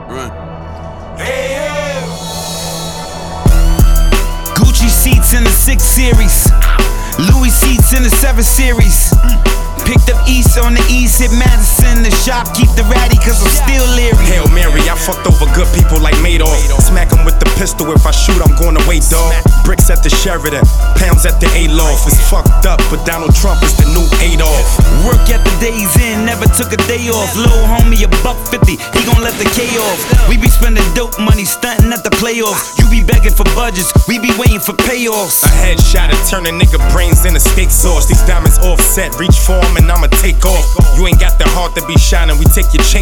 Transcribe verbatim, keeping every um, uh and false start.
Run. Hey, yeah. Gucci seats in the six series, Louis seats in the seven series. Picked up East on the East, hit Madison. The shop keep the ratty cause I'm still leery. Hail Mary, I fucked over good people like Madoff. Smack 'em with the pistol, if I shoot I'm gonna wait, dog. Bricks at the Sheridan, pounds at the A-Loft. It's fucked up, but Donald Trump is the new Adolf. Work at the days in, never took a day off. Lil homie a buck fifty, he gon' let the K off. We be spending dope money, stunting at the playoffs. You be begging for budgets, we be waiting for payoffs. A headshot to turn a nigga brains into steak sauce. These diamonds offset, reach for 'em and I'ma take off. You ain't got the heart to be shining, we take your chain